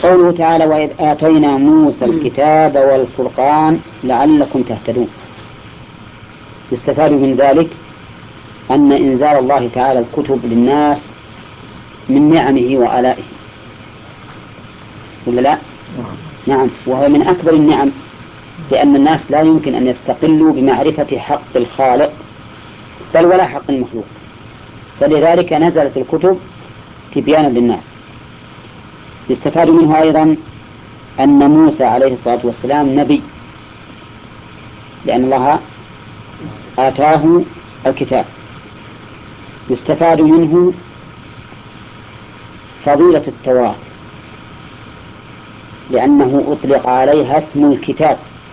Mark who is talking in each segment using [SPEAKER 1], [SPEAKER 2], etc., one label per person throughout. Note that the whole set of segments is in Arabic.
[SPEAKER 1] قوله تعالى وإذ آتينا موسى الكتاب والفرقان لعلكم تهتدون. يستفاد من ذلك أن إنزال الله تعالى الكتب للناس من نعمه وآلائه، ولا لا؟ نعم، وهو من أكبر النعم، لأن الناس لا يمكن أن يستقلوا بمعرفة حق الخالق بل ولا حق المخلوق، فلذلك نزلت الكتب تبيانا للناس. يستفاد منه أيضا أن موسى عليه الصلاة والسلام نبي، لأن الله آتاه الكتاب. يستفاد منه فضيلة التوراة، لأنه أطلق عليها اسم الكتاب،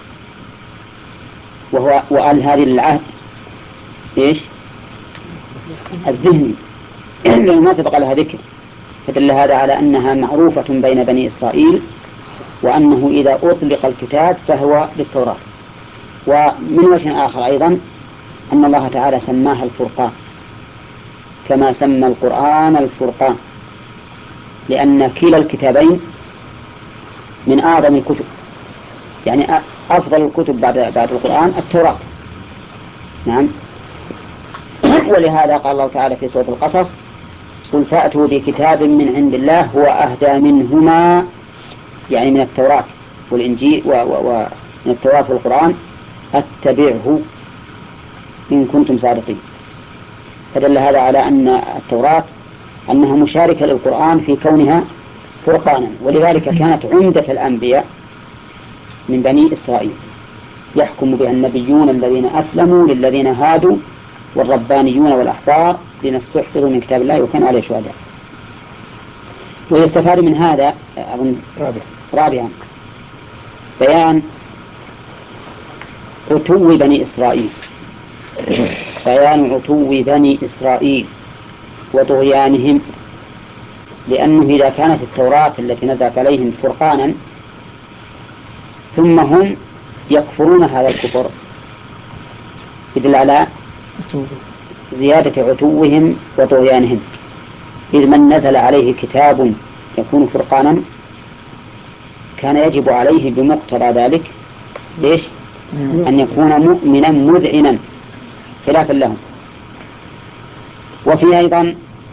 [SPEAKER 1] وقال هذه للعهد إيش؟ الذهني، لأنه ما سبق لها ذكر، فدل هذا على أنها معروفة بين بني إسرائيل، وأنه إذا أطلق الكتاب فهو للتوراة. ومن وجه آخر أيضا أن الله تعالى سماها الفرقان، كما سمى القرآن الفرقان، لأن كلا الكتابين من أعظم الكتب، يعني أفضل الكتب بعد القرآن التوراة. نعم. ولهذا قال الله تعالى في سورة القصص قل فأتوا بكتاب من عند الله هو أهدى منهما، يعني من التوراة والإنجيل ومن التوراة والقرآن، اتبعه إن كنتم صادقين. فدل هذا على أن التوراة أنها مشاركة للقرآن في كونها فرقانا، ولذلك كانت عمدة الأنبياء من بني إسرائيل، يحكم بها النبيون الذين أسلموا للذين هادوا والربانيون والأحبار بما استحفظوا من كتاب الله وكانوا عليه شهداء. ويستفاد من هذا أظن رابعا بيان عتو بني إسرائيل، بيان عتو بني إسرائيل وطغيانهم، لأنه إذا كانت التوراة التي نزلت عليهم فرقانا ثم هم يكفرون هذا الكفر يدل على زيادة عتوهم وطغيانهم. إذ من نزل عليه كتاب يكون فرقانا كان يجب عليه بمقتضى ذلك ليش؟ أن يكون مؤمنا مذعنا خلافا لهم. وفي أيضا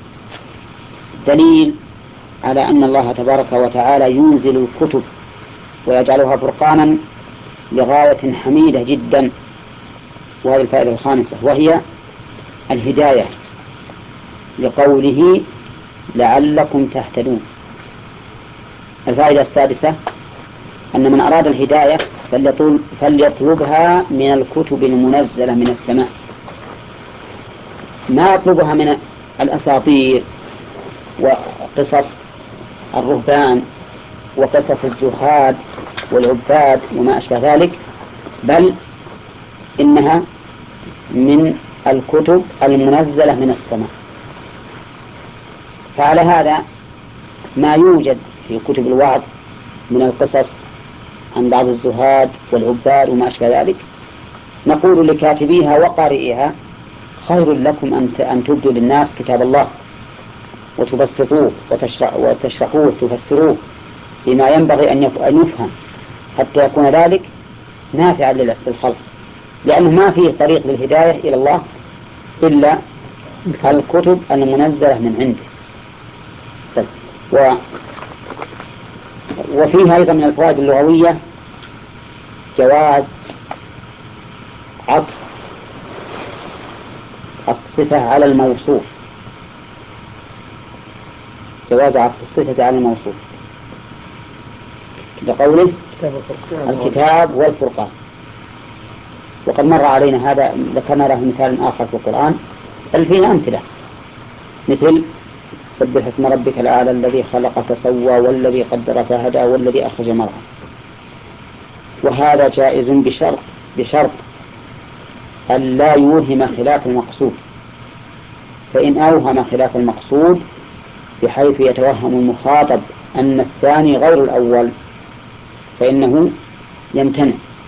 [SPEAKER 1] دليل على أن الله تبارك وتعالى ينزل الكتب ويجعلها فرقانا لغاية حميدة جدا، وهذه الفائدة الخامسة وهي الهداية، لقوله لعلكم تهتدون. الفائدة السادسة أن من أراد الهداية فليطلبها من الكتب المنزلة من السماء، ما يطلبها من الأساطير وقصص الرهبان وقصص الزهاد والعباد وما أشبه ذلك، بل إنها من الكتب المنزلة من السماء. فعلى هذا ما يوجد في كتب الوعظ من القصص عن بعض الزهاد والعباد وما أشبه ذلك نقول لكاتبيها وقارئها خير لكم أن تبدوا للناس كتاب الله وتبسطوه وتشرحوه وتفسروه بما ينبغي أن يفهم، حتى يكون ذلك نافعا للخلق، لأنه ما فيه طريق للهداية إلى الله إلا الكتب المنزلة من عنده. وفيها أيضا من الفوائد اللغوية جواز عطف الصفة على الموصوف، جواز عطف الصفة على الموصوف لقوله الكتاب والفرقان. وقد مر علينا هذا، ذكرنا له مثال آخر في القرآن، بل فيه أمثلة مثل سبح اسم ربك الأعلى الذي خلق فسوى والذي قدر فهدى والذي أخرج مرعى. وهذا جائز بشرط أن لا يوهم خلاف المقصود، فإن أوهم خلاف المقصود بحيث يتوهم المخاطب أن الثاني غير الأول فإنه يمتنع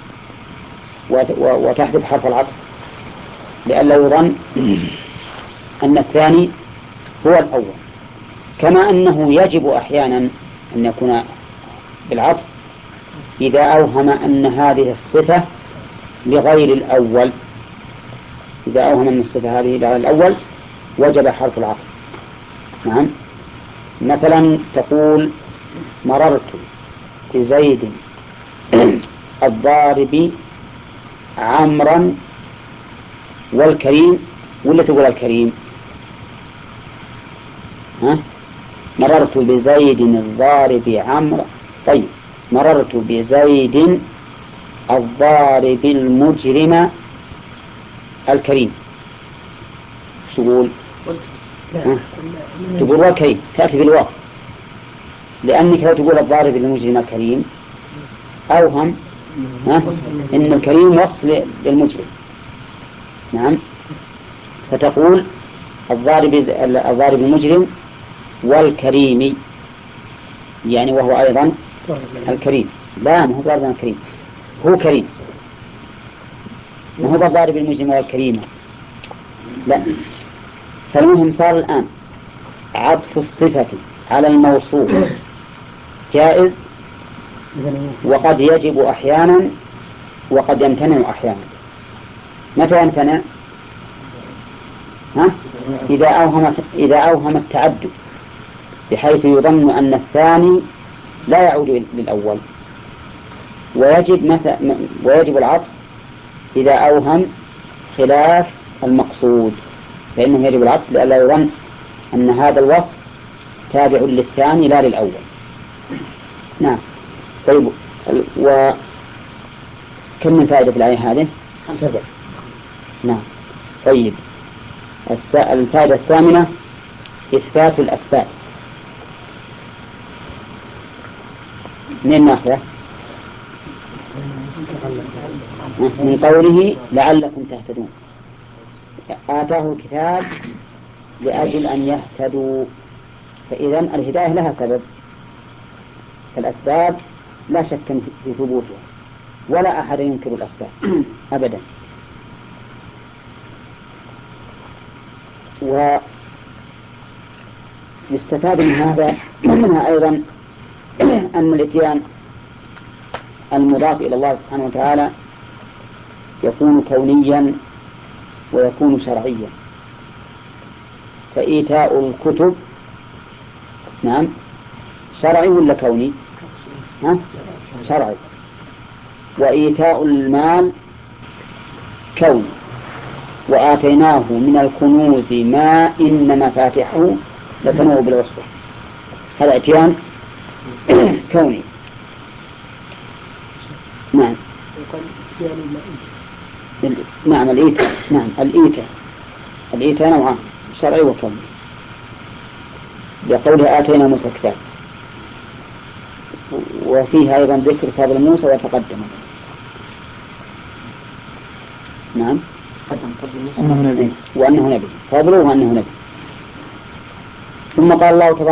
[SPEAKER 1] وتحذف حرف العطف لئلا يظن أن الثاني هو الأول. كما أنه يجب أحيانا أن يكون بالعطف إذا أوهم أن هذه الصفة لغير الأول. إذا أوهم أن الصفة هذه لغير الأول وجب حرف العطف. نعم. مثلا تقول مررت بزيد الضارب عمرا والكريم، ولا تقول الكريم؟ ها؟ مررت بزيد الضارب عمرا. طيب مررت بزيد الضارب المجرم الكريم، شو تقول؟ تقول والكريم، تأتي بالواو، لأنك لو تقول الضارب المجرم الكريم أوهم إن الكريم وصف للمجرم. نعم. فتقول الضارب المجرم والكريم، يعني وهو أيضا الكريم. لا، ما هو ضارب الكريم، هو كريم، ما هو الضارب المجرم والكريم. لا. فالمهم صار الآن عطف الصفة على الموصوف جائز، وقد يجب أحيانا وقد يمتنع أحيانا. متى يمتنع؟ إذا أوهم التعدد بحيث يظن أن الثاني لا يعود للأول. ويجب العطف إذا أوهم خلاف المقصود، فإنه يجب العطف لئلا يظن أن هذا الوصف تابع للثاني لا للأول. نعم. طيب، وكم من فائدة في الآية هذه؟ 7. نعم. طيب، الفائدة الثامنة إثبات الأسباب. من ناحية من قوله لعلكم تهتدون، آتاه الكتاب لأجل أن يهتدوا، فإذا الهداية لها سبب، فالأسباب لا شك في ثبوتها، ولا أحد ينكر الأسباب أبدا. ويستفاد من هذا منها أيضا أن الإتيان المضاف إلى الله سبحانه وتعالى يكون كونيا ويكون شرعيا. فإيتاء الكتب نعم شرعي ولا كوني؟ شرعي. وإيتاء المال كوني. وآتيناه من الكنوز ما إن مفاتحه لتنوء بالعصبة، هذا إتيان كوني. نعم. نعم الإيتاء، نعم الإيتاء نوعان، شرعي وكوني، لقوله آتينا موسى الكتاب، وفيها أيضا ذكر فضل موسى وتقدم. نعم. وأنه نبي، فضله وأنه نبي. ثم قال الله تبارك